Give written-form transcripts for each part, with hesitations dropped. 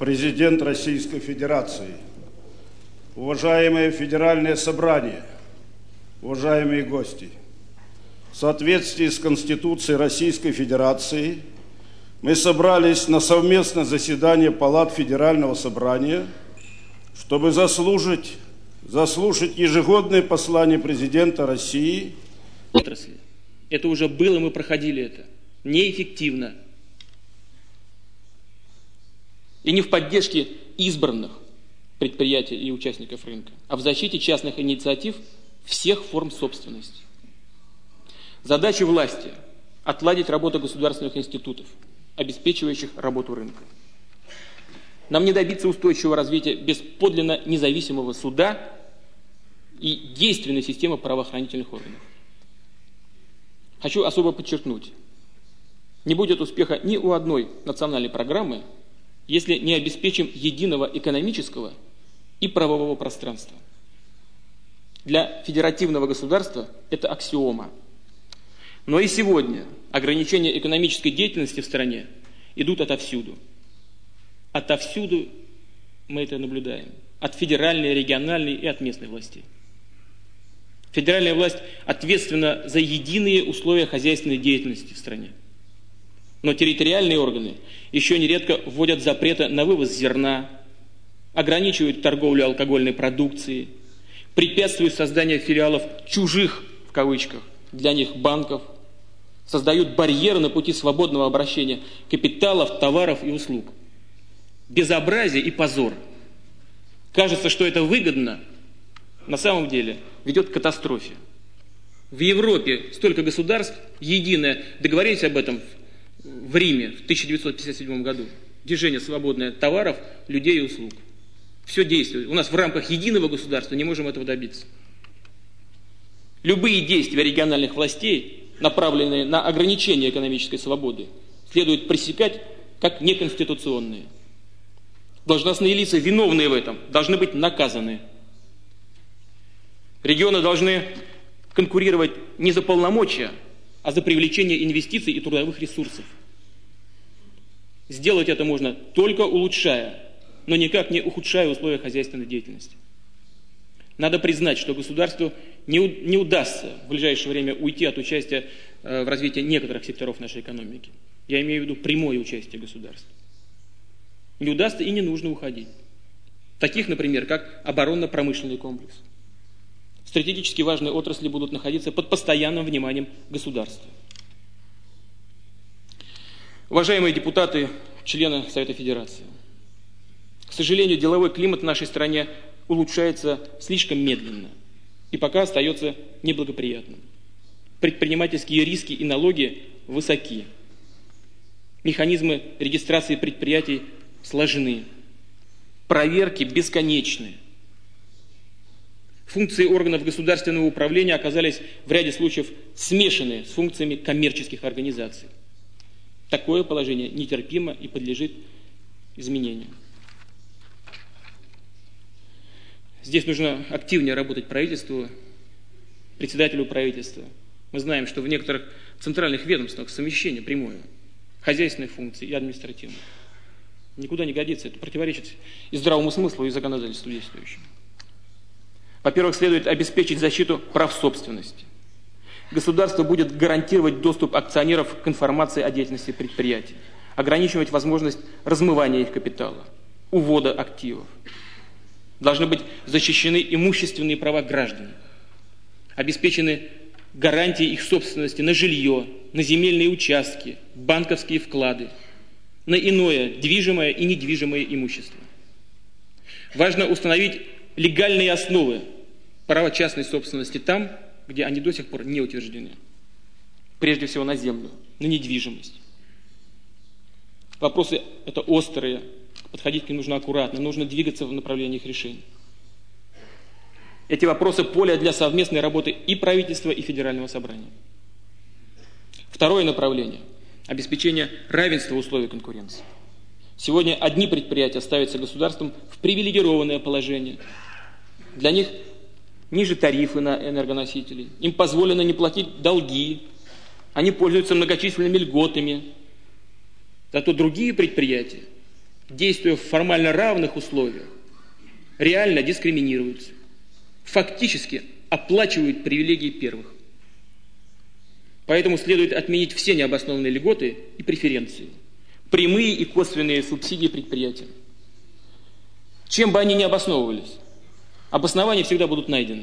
Президент Российской Федерации, уважаемое Федеральное собрание, уважаемые гости, в соответствии с Конституцией Российской Федерации мы собрались на совместное заседание палат Федерального собрания, чтобы заслушать ежегодное послание президента России. Отрасли. Это уже было, мы проходили это. Неэффективно. И не в поддержке избранных предприятий и участников рынка, а в защите частных инициатив всех форм собственности. Задача власти – отладить работу государственных институтов, обеспечивающих работу рынка. Нам не добиться устойчивого развития без подлинно независимого суда и действенной системы правоохранительных органов. Хочу особо подчеркнуть, не будет успеха ни у одной национальной программы, если не обеспечим единого экономического и правового пространства. Для федеративного государства это аксиома. Но и сегодня ограничения экономической деятельности в стране идут отовсюду. Отовсюду мы это наблюдаем. От федеральной, региональной и от местной властей. Федеральная власть ответственна за единые условия хозяйственной деятельности в стране. Но территориальные органы еще нередко вводят запреты на вывоз зерна, ограничивают торговлю алкогольной продукцией, препятствуют созданию филиалов «чужих» в кавычках для них банков, создают барьеры на пути свободного обращения капиталов, товаров и услуг. Безобразие и позор. Кажется, что это выгодно, на самом деле ведет к катастрофе. В Европе столько государств, единое, договорились об этом в Риме в 1957 году. Движение свободное товаров, людей и услуг. Все действует. У нас в рамках единого государства не можем этого добиться. Любые действия региональных властей, направленные на ограничение экономической свободы, следует пресекать как неконституционные. Должностные лица, виновные в этом, должны быть наказаны. Регионы должны конкурировать не за полномочия, а за привлечение инвестиций и трудовых ресурсов. Сделать это можно только улучшая, но никак не ухудшая условия хозяйственной деятельности. Надо признать, что государству не удастся в ближайшее время уйти от участия в развитии некоторых секторов нашей экономики. Я имею в виду прямое участие государства. Не удастся и не нужно уходить. Таких, например, как оборонно-промышленный комплекс. Стратегически важные отрасли будут находиться под постоянным вниманием государства. Уважаемые депутаты, члены Совета Федерации, к сожалению, деловой климат в нашей стране улучшается слишком медленно и пока остается неблагоприятным. Предпринимательские риски и налоги высоки. Механизмы регистрации предприятий сложны. Проверки бесконечны. Функции органов государственного управления оказались в ряде случаев смешаны с функциями коммерческих организаций. Такое положение нетерпимо и подлежит изменению. Здесь нужно активнее работать правительству, председателю правительства. Мы знаем, что в некоторых центральных ведомствах совмещение прямое хозяйственных функций и административных. Никуда не годится. Это противоречит и здравому смыслу, и законодательству действующему. Во-первых, следует обеспечить защиту прав собственности. Государство будет гарантировать доступ акционеров к информации о деятельности предприятий, ограничивать возможность размывания их капитала, увода активов. Должны быть защищены имущественные права граждан, обеспечены гарантии их собственности на жилье, на земельные участки, банковские вклады, на иное движимое и недвижимое имущество. Важно установить легальные основы права частной собственности там, где они до сих пор не утверждены. Прежде всего на землю, на недвижимость. Вопросы это острые, подходить к ним нужно аккуратно, нужно двигаться в направлении их решения. Эти вопросы поле для совместной работы и правительства, и Федерального собрания. Второе направление – обеспечение равенства условий конкуренции. Сегодня одни предприятия ставятся государством в привилегированное положение. Для них ниже тарифы на энергоносители, им позволено не платить долги, они пользуются многочисленными льготами. Зато другие предприятия действуя в формально равных условиях, реально дискриминируются, фактически оплачивают привилегии первых. Поэтому следует отменить все необоснованные льготы и преференции, прямые и косвенные субсидии предприятиям. Чем бы они ни обосновывались, обоснования всегда будут найдены.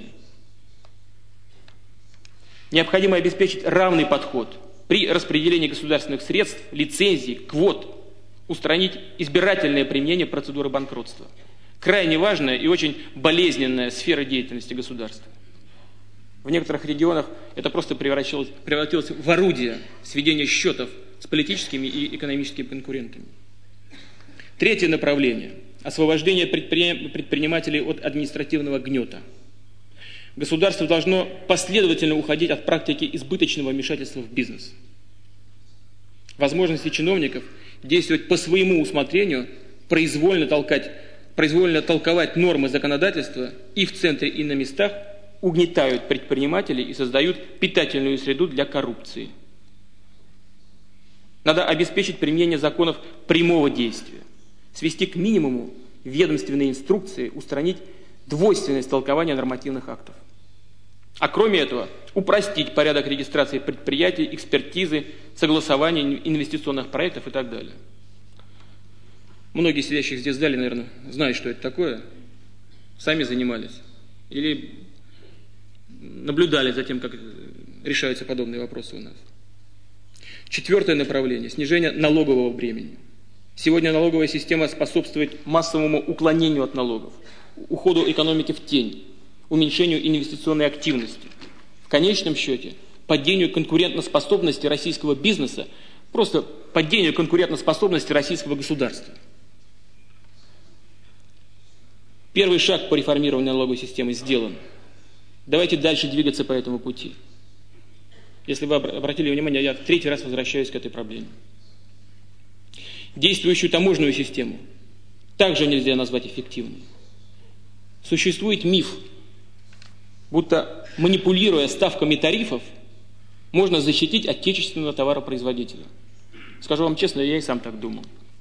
Необходимо обеспечить равный подход при распределении государственных средств, лицензий, квот, устранить избирательное применение процедуры банкротства. Крайне важная и очень болезненная сфера деятельности государства. В некоторых регионах это просто превратилось в орудие сведения счетов с политическими и экономическими конкурентами. Третье направление – освобождение предпринимателей от административного гнета. Государство должно последовательно уходить от практики избыточного вмешательства в бизнес. Возможности чиновников действовать по своему усмотрению, произвольно толковать нормы законодательства и в центре, и на местах угнетают предпринимателей и создают питательную среду для коррупции. Надо обеспечить применение законов прямого действия, свести к минимуму ведомственные инструкции, устранить двойственность толкования нормативных актов. А кроме этого, упростить порядок регистрации предприятий, экспертизы, согласования инвестиционных проектов и так далее. Многие сидящих здесь в зале, наверное, знают, что это такое, сами занимались или наблюдали за тем, как решаются подобные вопросы у нас. Четвертое направление – снижение налогового бремени. Сегодня налоговая система способствует массовому уклонению от налогов, уходу экономики в тень, уменьшению инвестиционной активности. В конечном счете, падению конкурентоспособности российского бизнеса, просто падению конкурентоспособности российского государства. Первый шаг по реформированию налоговой системы сделан. Давайте дальше двигаться по этому пути. Если вы обратили внимание, я в третий раз возвращаюсь к этой проблеме. Действующую таможенную систему также нельзя назвать эффективной. Существует миф, будто манипулируя ставками тарифов, можно защитить отечественного товаропроизводителя. Скажу вам честно, я и сам так думал.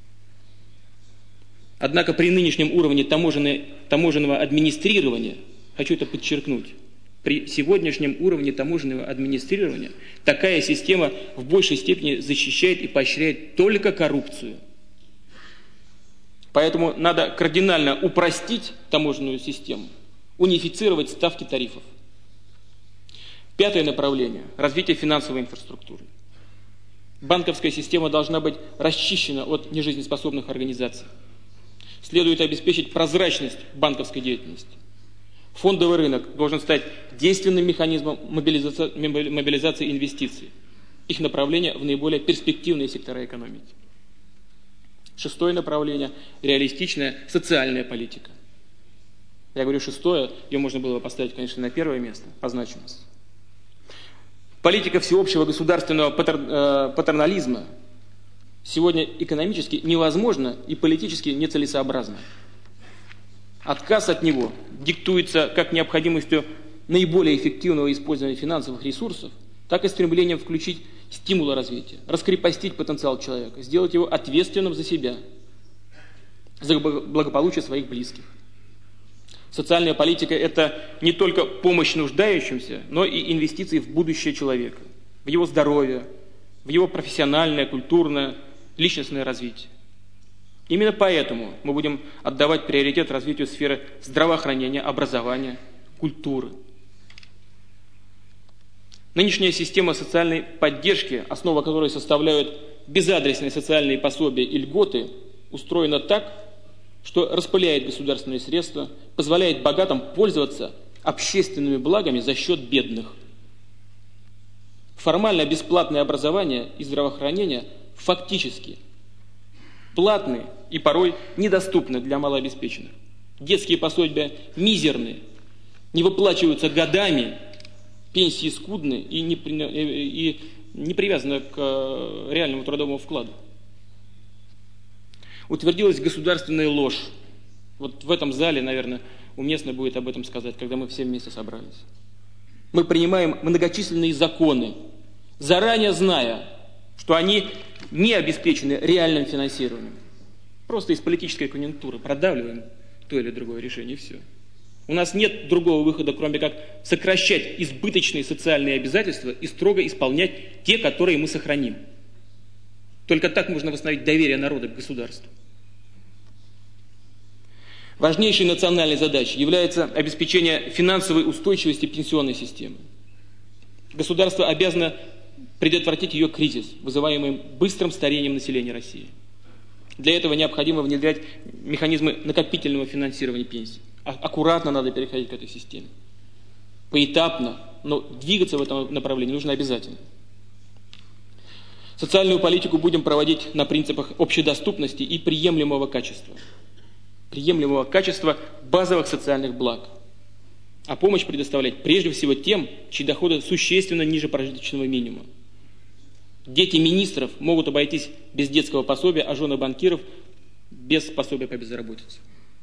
Однако при нынешнем уровне таможенного администрирования, хочу это подчеркнуть, при сегодняшнем уровне таможенного администрирования такая система в большей степени защищает и поощряет только коррупцию. Поэтому надо кардинально упростить таможенную систему, унифицировать ставки тарифов. Пятое направление – развитие финансовой инфраструктуры. Банковская система должна быть расчищена от нежизнеспособных организаций. Следует обеспечить прозрачность банковской деятельности. Фондовый рынок должен стать действенным механизмом мобилизации инвестиций, их направления в наиболее перспективные сектора экономики. Шестое направление – реалистичная социальная политика. Я говорю шестое, ее можно было бы поставить, конечно, на первое место по значимости. Политика всеобщего государственного патернализма сегодня экономически невозможна и политически нецелесообразна. Отказ от него диктуется как необходимостью наиболее эффективного использования финансовых ресурсов, так и стремлением включить стимулы развития, раскрепостить потенциал человека, сделать его ответственным за себя, за благополучие своих близких. Социальная политика – это не только помощь нуждающимся, но и инвестиции в будущее человека, в его здоровье, в его профессиональное, культурное, личностное развитие. Именно поэтому мы будем отдавать приоритет развитию сферы здравоохранения, образования, культуры. Нынешняя система социальной поддержки, основа которой составляют безадресные социальные пособия и льготы, устроена так, что распыляет государственные средства, позволяет богатым пользоваться общественными благами за счет бедных. Формально бесплатное образование и здравоохранение фактически платные и порой недоступны для малообеспеченных. Детские пособия мизерные, не выплачиваются годами, пенсии скудны и не привязаны к реальному трудовому вкладу. Утвердилась государственная ложь. Вот в этом зале, наверное, уместно будет об этом сказать, когда мы все вместе собрались. Мы принимаем многочисленные законы, заранее зная, что они не обеспечены реальным финансированием. просто из политической конъюнктуры продавливаем то или другое решение, и все. У нас нет другого выхода, кроме как сокращать избыточные социальные обязательства и строго исполнять те, которые мы сохраним. Только так можно восстановить доверие народа к государству. Важнейшей национальной задачей является обеспечение финансовой устойчивости пенсионной системы. Государство обязано предотвратить ее кризис, вызываемый быстрым старением населения России. Для этого необходимо внедрять механизмы накопительного финансирования пенсий. Аккуратно надо переходить к этой системе. Поэтапно, но двигаться в этом направлении нужно обязательно. Социальную политику будем проводить на принципах общедоступности и приемлемого качества. Приемлемого качества базовых социальных благ. А помощь предоставлять прежде всего тем, чьи доходы существенно ниже прожиточного минимума. Дети министров могут обойтись без детского пособия, а жены банкиров без пособия по безработице.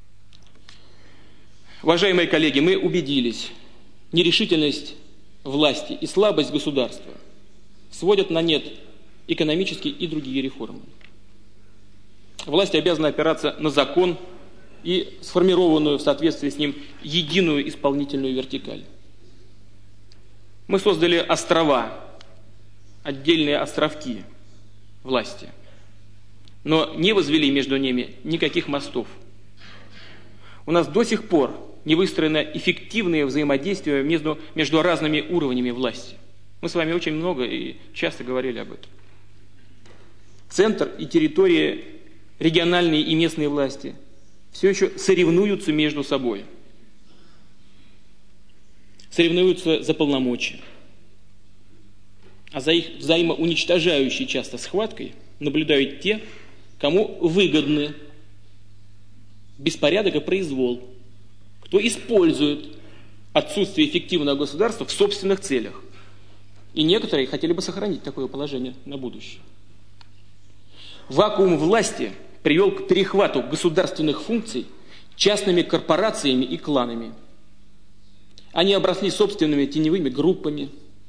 Уважаемые коллеги, мы убедились, нерешительность власти и слабость государства сводят на нет экономические и другие реформы. Власть обязана опираться на закон и сформированную в соответствии с ним единую исполнительную вертикаль. Мы создали острова, отдельные островки власти, но не возвели между ними никаких мостов. У нас до сих пор не выстроено эффективное взаимодействие между разными уровнями власти. Мы с вами очень много и часто говорили об этом. Центр и территории, региональные и местные власти все еще соревнуются между собой. Соревнуются за полномочия. А за их взаимоуничтожающей часто схваткой наблюдают те, кому выгодны беспорядок и произвол, кто использует отсутствие эффективного государства в собственных целях. И некоторые хотели бы сохранить такое положение на будущее. Вакуум власти привел к перехвату государственных функций частными корпорациями и кланами. Они обросли собственными теневыми группами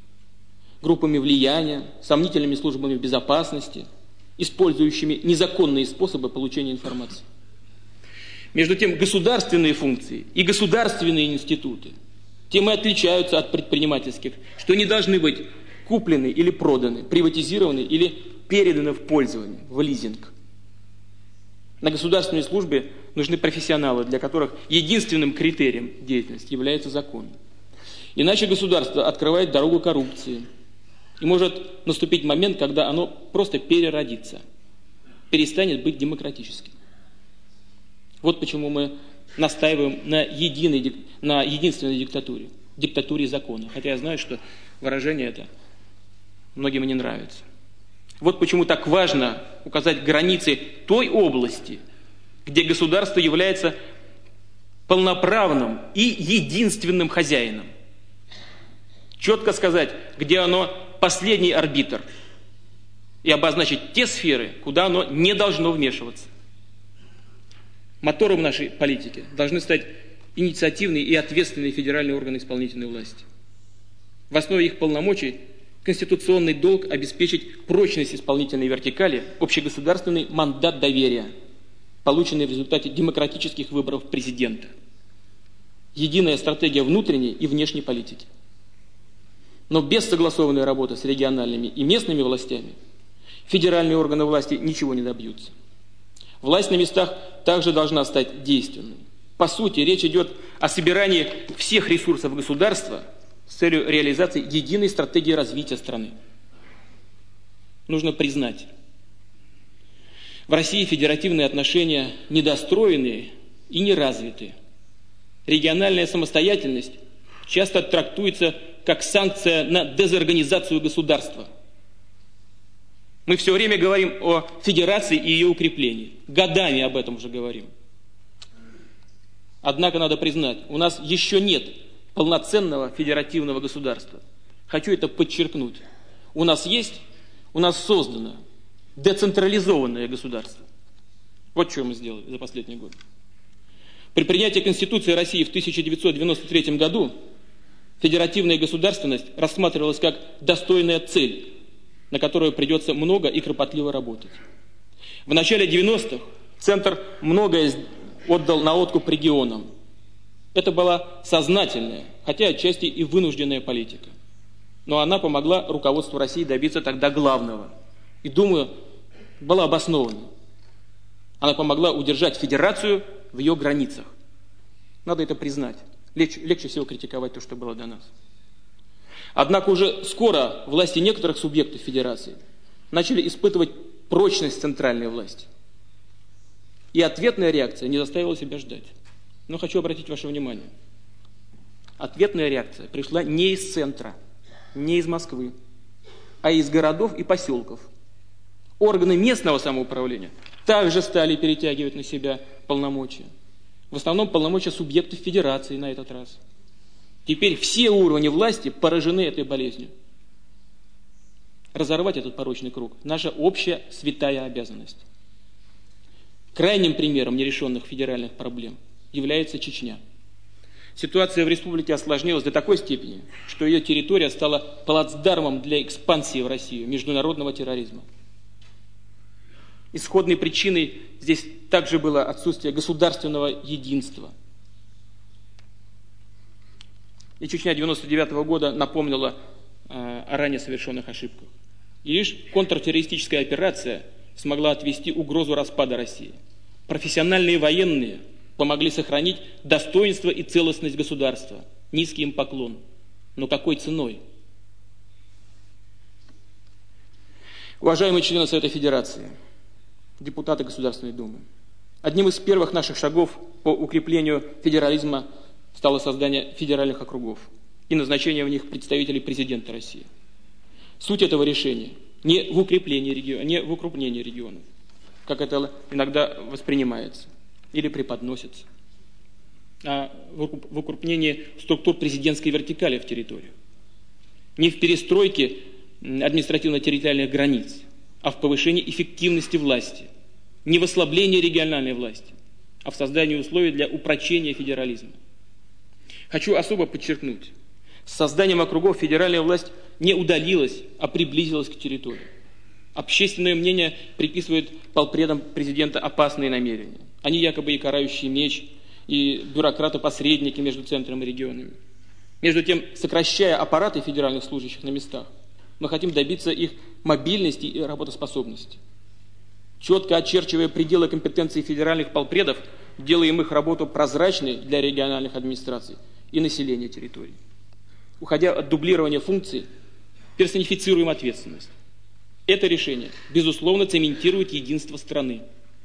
влияния, сомнительными службами безопасности, использующими незаконные способы получения информации. Между тем, государственные функции и государственные институты тем и отличаются от предпринимательских, что не должны быть куплены или проданы, приватизированы или переданы в пользование, в лизинг. На государственной службе нужны профессионалы, для которых единственным критерием деятельности является закон. Иначе государство открывает дорогу коррупции. И может наступить момент, когда оно просто переродится, перестанет быть демократическим. Вот почему мы настаиваем на единственной диктатуре, диктатуре закона. Хотя я знаю, что выражение это многим не нравится. Вот почему так важно указать границы той области, где государство является полноправным и единственным хозяином. Четко сказать, где оно последний арбитр, и обозначить те сферы, куда оно не должно вмешиваться. Мотором нашей политики должны стать инициативные и ответственные федеральные органы исполнительной власти. В основе их полномочий конституционный долг обеспечить прочность исполнительной вертикали, общегосударственный мандат доверия, полученный в результате демократических выборов президента. Единая стратегия внутренней и внешней политики. Но без согласованной работы с региональными и местными властями федеральные органы власти ничего не добьются. Власть на местах также должна стать действенной. По сути, речь идет о собирании всех ресурсов государства с целью реализации единой стратегии развития страны. Нужно признать, в России федеративные отношения недостроенные и неразвитые. Региональная самостоятельность часто трактуется как санкция на дезорганизацию государства. Мы все время говорим о федерации и ее укреплении. Годами об этом уже говорим. Однако надо признать, у нас еще нет полноценного федеративного государства. Хочу это подчеркнуть. У нас создано децентрализованное государство. Вот что мы сделали за последний год. При принятии Конституции России в 1993 году федеративная государственность рассматривалась как достойная цель, на которую придется много и кропотливо работать. В начале 90-х Центр многое отдал на откуп регионам. Это была сознательная, хотя отчасти и вынужденная политика. Но она помогла руководству России добиться тогда главного. И, думаю, была обоснована. Она помогла удержать федерацию в ее границах. Надо это признать. Легче всего критиковать то, что было до нас. Однако уже скоро власти некоторых субъектов федерации начали испытывать прочность центральной власти. И ответная реакция не заставила себя ждать. Но хочу обратить ваше внимание. Ответная реакция пришла не из центра, не из Москвы, а из городов и поселков. Органы местного самоуправления также стали перетягивать на себя полномочия. В основном полномочия субъектов федерации на этот раз. Теперь все уровни власти поражены этой болезнью. Разорвать этот порочный круг – наша общая святая обязанность. Крайним примером нерешенных федеральных проблем является Чечня. Ситуация в республике осложнилась до такой степени, что ее территория стала плацдармом для экспансии в Россию международного терроризма. Исходной причиной здесь также было отсутствие государственного единства. И Чечня 1999 года напомнила о ранее совершенных ошибках. И лишь контртеррористическая операция смогла отвести угрозу распада России. Профессиональные военные помогли сохранить достоинство и целостность государства. Низкий им поклон. Но какой ценой? Уважаемые члены Совета Федерации, депутаты Государственной Думы, одним из первых наших шагов по укреплению федерализма стало создание федеральных округов и назначение в них представителей президента России. Суть этого решения не в укреплении регионов, не в укрупнении регионов, как это иногда воспринимается или преподносится, а в укрупнении структур президентской вертикали в территорию. Не в перестройке административно-территориальных границ, а в повышении эффективности власти. Не в ослаблении региональной власти, а в создании условий для упрочения федерализма. Хочу особо подчеркнуть, с созданием округов федеральная власть не удалилась, а приблизилась к территории. Общественное мнение приписывает полпредам президента опасные намерения. Они якобы и карающий меч, и бюрократы-посредники между центром и регионами. Между тем, сокращая аппараты федеральных служащих на местах, мы хотим добиться их мобильности и работоспособности. Четко очерчивая пределы компетенции федеральных полпредов, делаем их работу прозрачной для региональных администраций и населения территорий. Уходя от дублирования функций, персонифицируем ответственность. Это решение, безусловно, цементирует единство страны.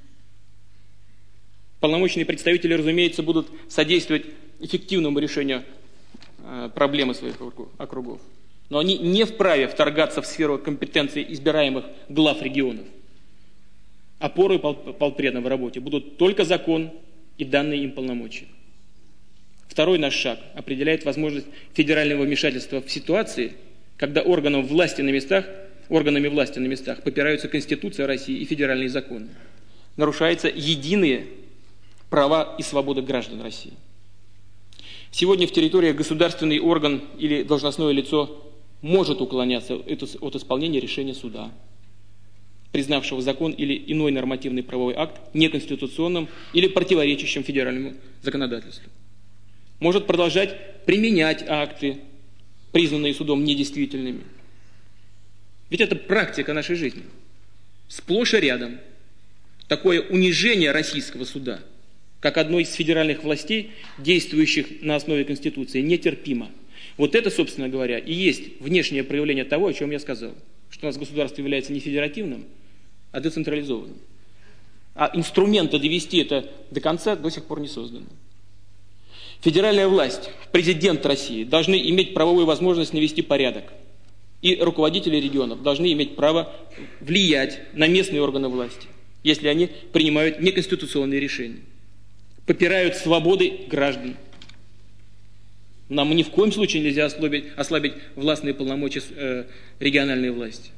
Полномочные представители, разумеется, будут содействовать эффективному решению проблемы своих округов. Но они не вправе вторгаться в сферу компетенции избираемых глав регионов. Опорой полпредам в работе будут только закон и данные им полномочия. Второй наш шаг определяет возможность федерального вмешательства в ситуации, когда органами власти на местах попираются Конституция России и федеральные законы. Нарушаются единые права и свободы граждан России. Сегодня в территориях государственный орган или должностное лицо может уклоняться от исполнения решения суда, признавшего закон или иной нормативный правовой акт неконституционным или противоречащим федеральному законодательству. Может продолжать применять акты, признанные судом недействительными. Ведь это практика нашей жизни. Сплошь и рядом. Такое унижение российского суда, как одной из федеральных властей, действующих на основе Конституции, нетерпимо. Вот это, собственно говоря, и есть внешнее проявление того, о чем я сказал. Что у нас государство является не федеративным, а децентрализованным. А инструмента довести это до конца до сих пор не созданы. Федеральная власть, президент России должны иметь правовую возможность навести порядок. И руководители регионов должны иметь право влиять на местные органы власти, если они принимают неконституционные решения, попирают свободы граждан. Нам ни в коем случае нельзя ослабить властные полномочия региональной власти.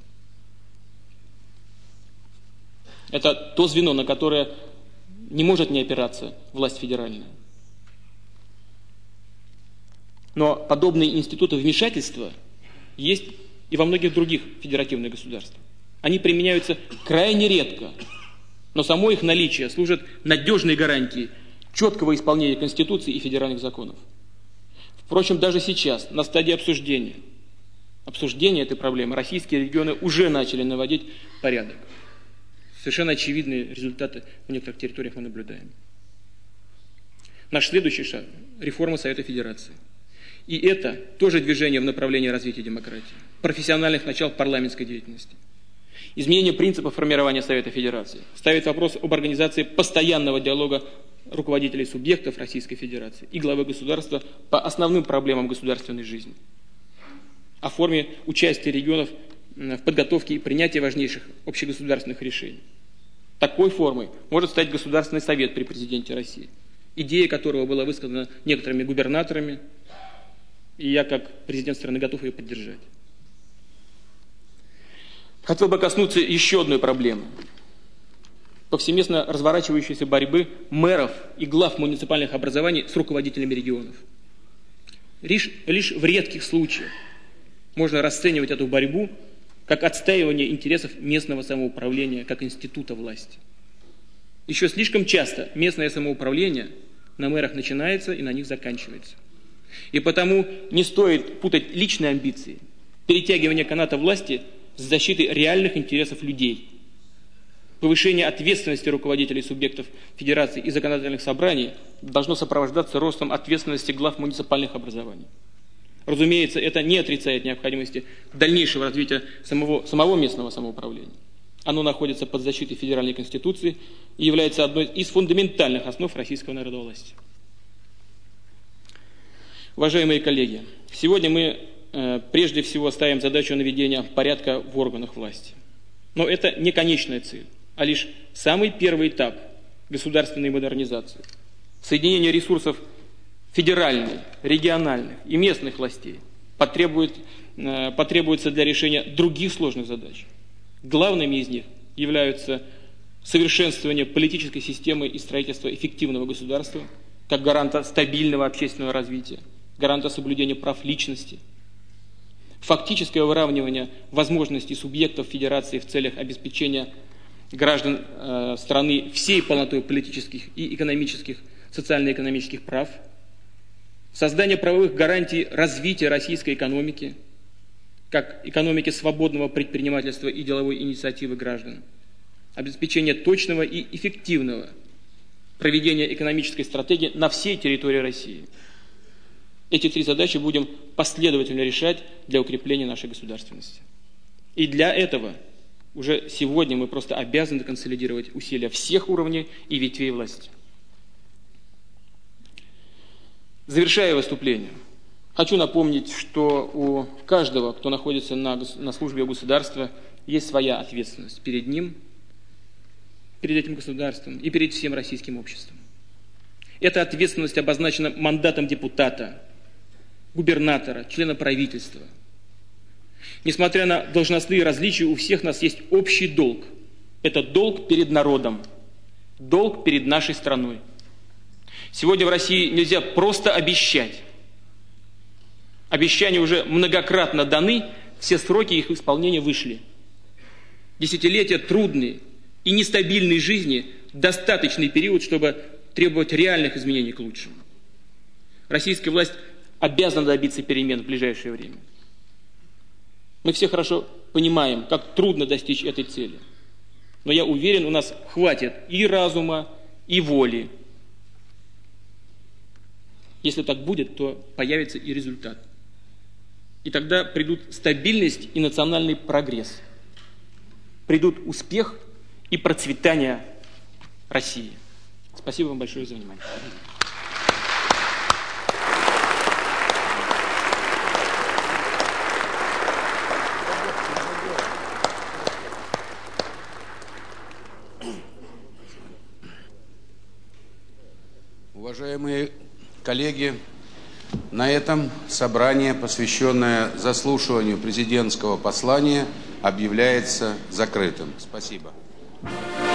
Это то звено, на которое не может не опираться власть федеральная. Но подобные институты вмешательства есть и во многих других федеративных государствах. Они применяются крайне редко Но само их наличие служит надежной гарантией четкого исполнения Конституции и федеральных законов. Впрочем, даже сейчас, на стадии обсуждения этой проблемы, российские регионы уже начали наводить порядок. Совершенно очевидные результаты в некоторых территориях мы наблюдаем. Наш следующий шаг – реформа Совета Федерации. И это тоже движение в направлении развития демократии, профессиональных начал парламентской деятельности. Изменение принципов формирования Совета Федерации ставит вопрос об организации постоянного диалога руководителей субъектов Российской Федерации и главы государства по основным проблемам государственной жизни, о форме участия регионов в подготовке и принятии важнейших общегосударственных решений. Такой формой может стать Государственный совет при президенте России, идея которого была высказана некоторыми губернаторами, и я, как президент страны, готов ее поддержать. Хотел бы коснуться еще одной проблемы. Повсеместно разворачивающейся борьбы мэров и глав муниципальных образований с руководителями регионов. Лишь в редких случаях можно расценивать эту борьбу как отстаивание интересов местного самоуправления, как института власти. Еще слишком часто местное самоуправление на мэрах начинается и на них заканчивается. И потому не стоит путать личные амбиции, перетягивание каната власти с защитой реальных интересов людей. Повышение ответственности руководителей субъектов федерации и законодательных собраний должно сопровождаться ростом ответственности глав муниципальных образований. Разумеется, это не отрицает необходимости дальнейшего развития самого местного самоуправления. Оно находится под защитой Федеральной Конституции и является одной из фундаментальных основ российского народовластия. Уважаемые коллеги, сегодня мы прежде всего ставим задачу наведения порядка в органах власти. Но это не конечная цель, а лишь самый первый этап государственной модернизации. Соединение ресурсов федеральных, региональных и местных властей потребуется для решения других сложных задач. Главными из них являются совершенствование политической системы и строительство эффективного государства как гаранта стабильного общественного развития, гаранта соблюдения прав личности, фактическое выравнивание возможностей субъектов федерации в целях обеспечения граждан страны всей полнотой политических и экономических, социально-экономических прав, создание правовых гарантий развития российской экономики, как экономики свободного предпринимательства и деловой инициативы граждан, обеспечение точного и эффективного проведения экономической стратегии на всей территории России. Эти три задачи будем последовательно решать для укрепления нашей государственности. И для этого уже сегодня мы просто обязаны консолидировать усилия всех уровней и ветвей власти. Завершая выступление, хочу напомнить, что у каждого, кто находится на службе у государства, есть своя ответственность перед ним, перед этим государством и перед всем российским обществом. Эта ответственность обозначена мандатом депутата, губернатора, члена правительства. Несмотря на должностные различия, у всех нас есть общий долг. Это долг перед народом, долг перед нашей страной. Сегодня в России нельзя просто обещать. Обещания уже многократно даны, все сроки их исполнения вышли. Десятилетия трудной и нестабильной жизни – достаточный период, чтобы требовать реальных изменений к лучшему. Российская власть обязана добиться перемен в ближайшее время. Мы все хорошо понимаем, как трудно достичь этой цели. Но я уверен, у нас хватит и разума, и воли. Если так будет, то появится и результат. И тогда придут стабильность и национальный прогресс. Придут успех и процветание России. Спасибо вам большое за внимание. Уважаемые коллеги, на этом собрание, посвященное заслушиванию президентского послания, объявляется закрытым. Спасибо.